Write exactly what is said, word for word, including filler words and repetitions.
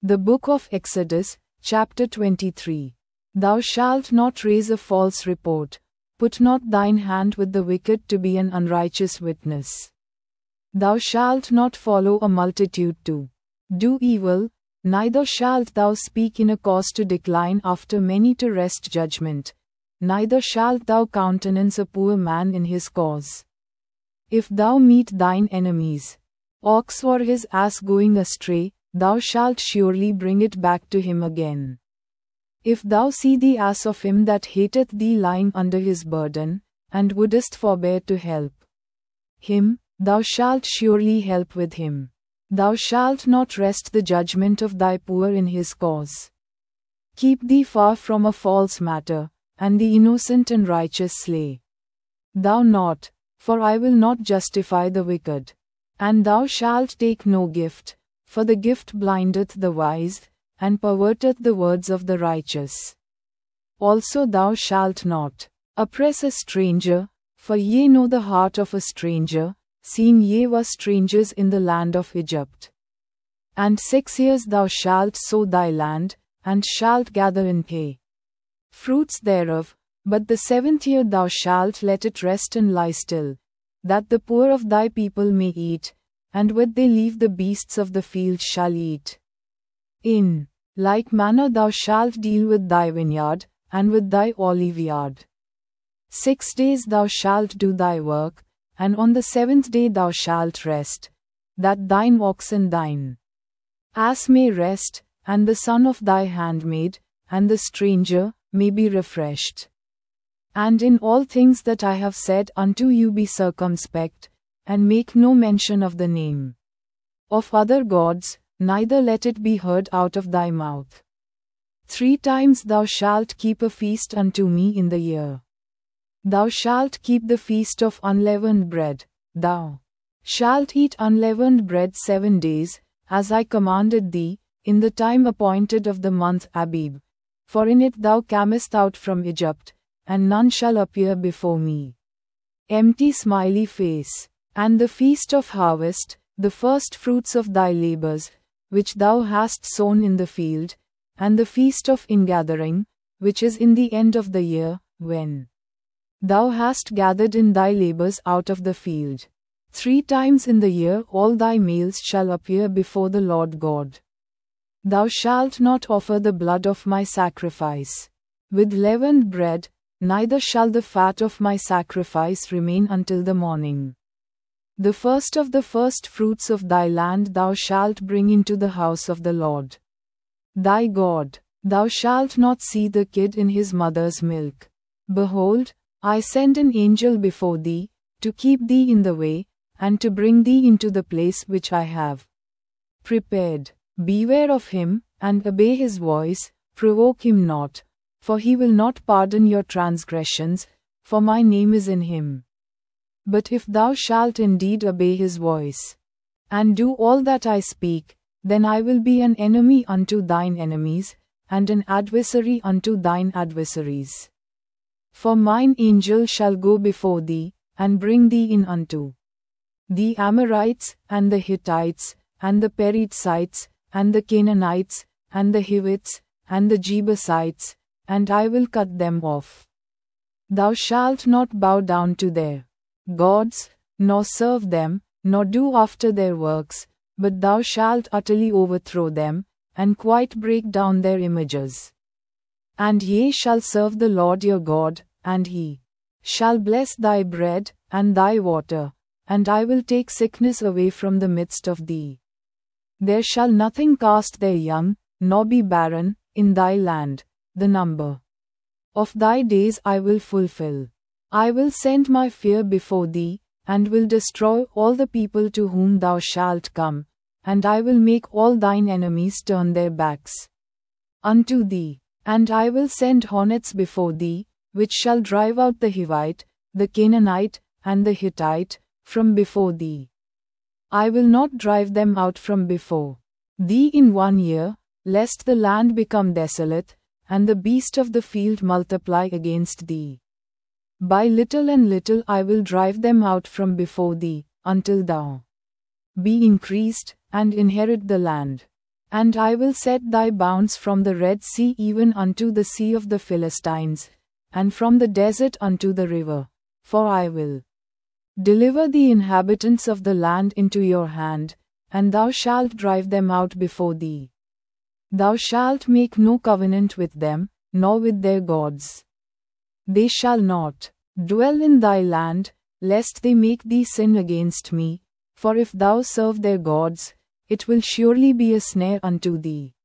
The Book of Exodus, chapter twenty-three. Thou shalt not raise a false report. Put not thine hand with the wicked to be an unrighteous witness. Thou shalt not follow a multitude to do evil, neither shalt thou speak in a cause to decline after many to wrest judgment, neither shalt thou countenance a poor man in his cause. If thou meet thine enemy's ox or his ass going astray, thou shalt surely bring it back to him again. If thou see the ass of him that hateth thee lying under his burden, and wouldest forbear to help him, thou shalt surely help with him. Thou shalt not wrest the judgment of thy poor in his cause. Keep thee far from a false matter, and the innocent and righteous slay thou not, for I will not justify the wicked. And thou shalt take no gift, for the gift blindeth the wise, and perverteth the words of the righteous. Also thou shalt not oppress a stranger, for ye know the heart of a stranger, seeing ye were strangers in the land of Egypt. And six years thou shalt sow thy land, and shalt gather in hay fruits thereof, but the seventh year thou shalt let it rest and lie still, that the poor of thy people may eat, and with they leave the beasts of the field shall eat. In like manner thou shalt deal with thy vineyard, and with thy oliveyard. Six days thou shalt do thy work, and on the seventh day thou shalt rest, that thine ox and thine ass may rest, and the son of thy handmaid, and the stranger, may be refreshed. And in all things that I have said unto you be circumspect, and make no mention of the name of other gods, neither let it be heard out of thy mouth. Three times thou shalt keep a feast unto me in the year. Thou shalt keep the feast of unleavened bread. Thou shalt eat unleavened bread seven days, as I commanded thee, in the time appointed of the month Abib. For in it thou camest out from Egypt, and none shall appear before me empty smiley face. And the feast of harvest, the first fruits of thy labors, which thou hast sown in the field, and the feast of ingathering, which is in the end of the year, when thou hast gathered in thy labors out of the field. Three times in the year all thy males shall appear before the Lord God. Thou shalt not offer the blood of my sacrifice with leavened bread, neither shall the fat of my sacrifice remain until the morning. The first of the first fruits of thy land thou shalt bring into the house of the Lord thy God. Thou shalt not see the kid in his mother's milk. Behold, I send an angel before thee, to keep thee in the way, and to bring thee into the place which I have prepared. Beware of him, and obey his voice, provoke him not, for he will not pardon your transgressions, for my name is in him. But if thou shalt indeed obey his voice, and do all that I speak, then I will be an enemy unto thine enemies, and an adversary unto thine adversaries. For mine angel shall go before thee, and bring thee in unto the Amorites, and the Hittites, and the Perizzites, and the Canaanites, and the Hivites, and the Jebusites, and I will cut them off. Thou shalt not bow down to their gods, nor serve them, nor do after their works, but thou shalt utterly overthrow them, and quite break down their images. And ye shall serve the Lord your God, and he shall bless thy bread, and thy water, and I will take sickness away from the midst of thee. There shall nothing cast their young, nor be barren, in thy land. The number of thy days I will fulfill. I will send my fear before thee, and will destroy all the people to whom thou shalt come, and I will make all thine enemies turn their backs unto thee. And I will send hornets before thee, which shall drive out the Hivite, the Canaanite, and the Hittite, from before thee. I will not drive them out from before thee in one year, lest the land become desolate, and the beast of the field multiply against thee. By little and little I will drive them out from before thee, until thou be increased, and inherit the land. And I will set thy bounds from the Red Sea even unto the sea of the Philistines, and from the desert unto the river, for I will deliver the inhabitants of the land into your hand, and thou shalt drive them out before thee. Thou shalt make no covenant with them, nor with their gods. They shall not dwell in thy land, lest they make thee sin against me, for if thou serve their gods, it will surely be a snare unto thee.